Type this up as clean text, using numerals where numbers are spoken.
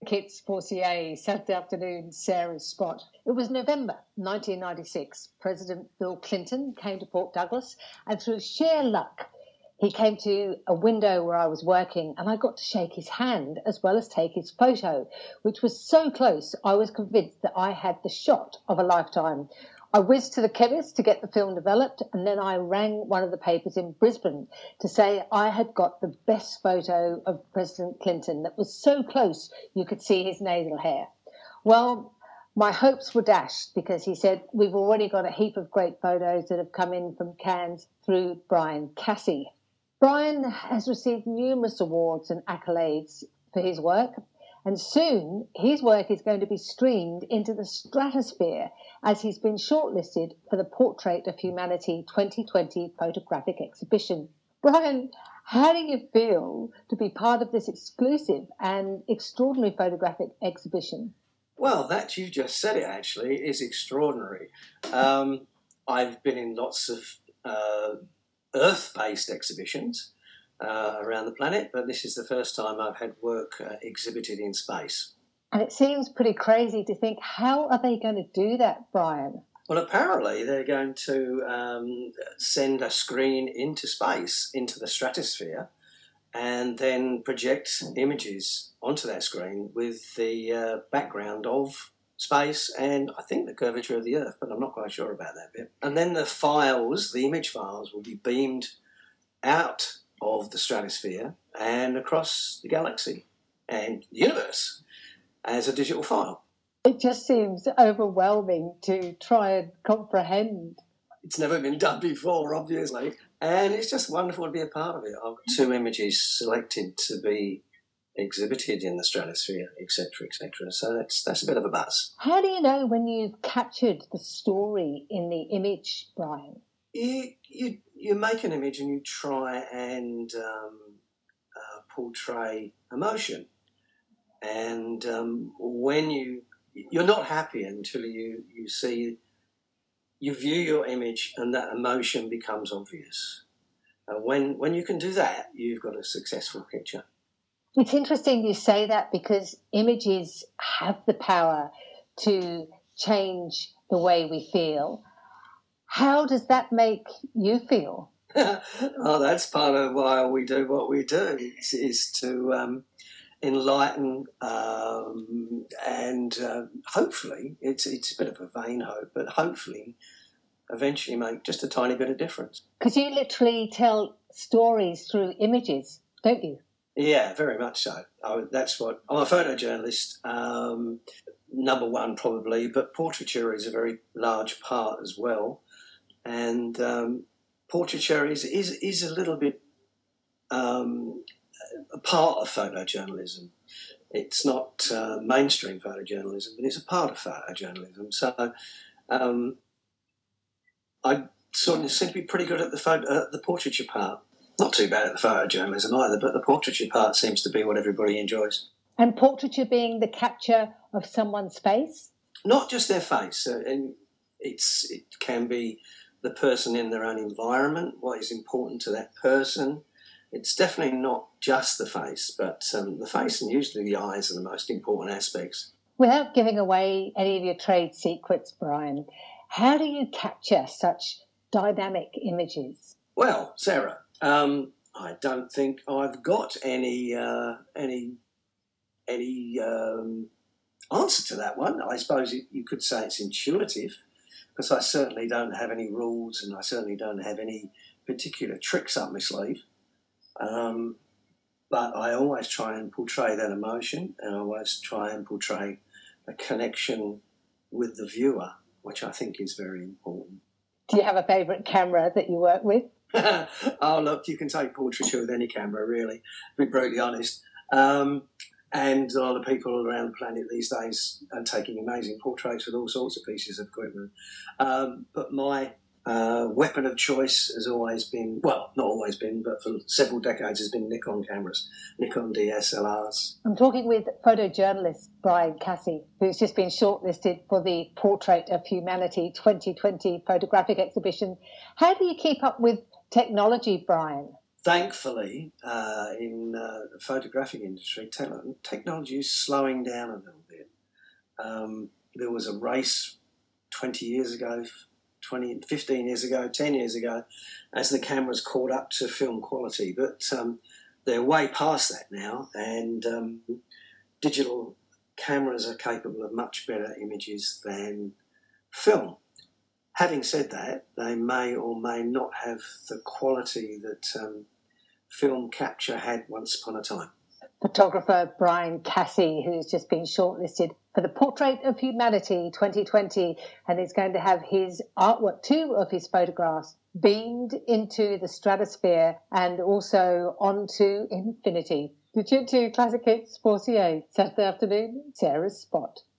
Kits Forcier, Saturday Afternoon, Sarah's Spot. It was November 1996. President Bill Clinton came to Port Douglas, and through sheer luck, he came to a window where I was working, and I got to shake his hand as well as take his photo, which was so close I was convinced that I had the shot of a lifetime. I whizzed to the chemist to get the film developed, and then I rang one of the papers in Brisbane to say I had got the best photo of President Clinton that was so close you could see his nasal hair. Well, my hopes were dashed because he said, we've already got a heap of great photos that have come in from Cairns through Brian Cassie. Brian has received numerous awards and accolades for his work, and soon his work is going to be streamed into the stratosphere as he's been shortlisted for the Portrait of Humanity 2020 photographic exhibition. Brian, how do you feel to be part of this exclusive and extraordinary photographic exhibition? Well, that you just said it actually is extraordinary. I've been in lots of Earth-based exhibitions around the planet, but this is the first time I've had work exhibited in space. And it seems pretty crazy to think, how are they going to do that, Brian? Well, apparently they're going to send a screen into space, into the stratosphere, and then project images onto that screen with the background of space and I think the curvature of the Earth, but I'm not quite sure about that bit. And then the files, the image files, will be beamed out of the stratosphere and across the galaxy and the universe as a digital file. It just seems overwhelming to try and comprehend. It's never been done before, obviously, and it's just wonderful to be a part of it. I've got 2 images selected to be exhibited in the stratosphere, etc., etc. So that's a bit of a buzz. How do you know when you've captured the story in the image, Brian? You make an image and you try and portray emotion. And when you're not happy until you view your image and that emotion becomes obvious. When you can do that, you've got a successful picture. It's interesting you say that because images have the power to change the way we feel. How does that make you feel? Oh, that's part of why we do what we do, is to enlighten and hopefully, it's a bit of a vain hope, but hopefully eventually make just a tiny bit of difference. Because you literally tell stories through images, don't you? Yeah, very much so. That's what I'm a photojournalist, number one probably, but portraiture is a very large part as well. And portraiture is a little bit a part of photojournalism. It's not mainstream photojournalism, but it's a part of photojournalism. So I sort of seem to be pretty good at the portraiture part. Not too bad at the photojournalism either, but the portraiture part seems to be what everybody enjoys. And portraiture being the capture of someone's face? Not just their face. And it can be the person in their own environment, what is important to that person. It's definitely not just the face, but the face and usually the eyes are the most important aspects. Without giving away any of your trade secrets, Brian, how do you capture such dynamic images? Well, Sarah, I don't think I've got any answer to that one. I suppose you could say it's intuitive, because I certainly don't have any rules and I certainly don't have any particular tricks up my sleeve. But I always try and portray that emotion, and I always try and portray a connection with the viewer, which I think is very important. Do you have a favourite camera that you work with? Oh, look, you can take portraiture with any camera, really, to be brutally honest. And a lot of people around the planet these days are taking amazing portraits with all sorts of pieces of equipment. But my weapon of choice has always been, well, not always been, but for several decades has been Nikon cameras, Nikon DSLRs. I'm talking with photojournalist Brian Cassie, who's just been shortlisted for the Portrait of Humanity 2020 photographic exhibition. How do you keep up with technology, Brian? thankfully, in the photographic industry, technology is slowing down a little bit. There was a race 20 years ago, 15 years ago, 10 years ago, as the cameras caught up to film quality. But they're way past that now, and digital cameras are capable of much better images than film. Having said that, they may or may not have the quality that film capture had once upon a time. Photographer Brian Cassie, who's just been shortlisted for the Portrait of Humanity 2020, and is going to have his artwork, 2 of his photographs, beamed into the stratosphere and also onto infinity. To tune to Classic Hits 48, Saturday afternoon, Sarah's Spot.